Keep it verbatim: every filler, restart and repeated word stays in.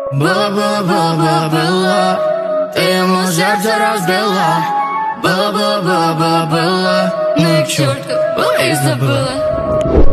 Было, было, было, было, было. Ты ему сердце разбила. Было, было, было, было, было. Ну и к черту, было и забыла.